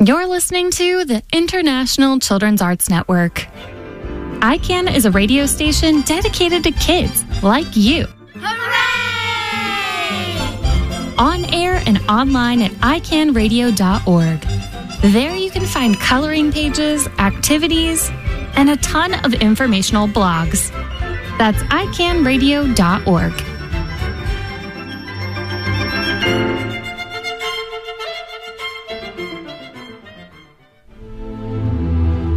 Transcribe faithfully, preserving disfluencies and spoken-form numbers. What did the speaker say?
You're listening to the International Children's Arts Network. I CAN is a radio station dedicated to kids like you. Hooray! On air and online at i can radio dot org. There you can find coloring pages, activities, and a ton of informational blogs. That's i can radio dot org.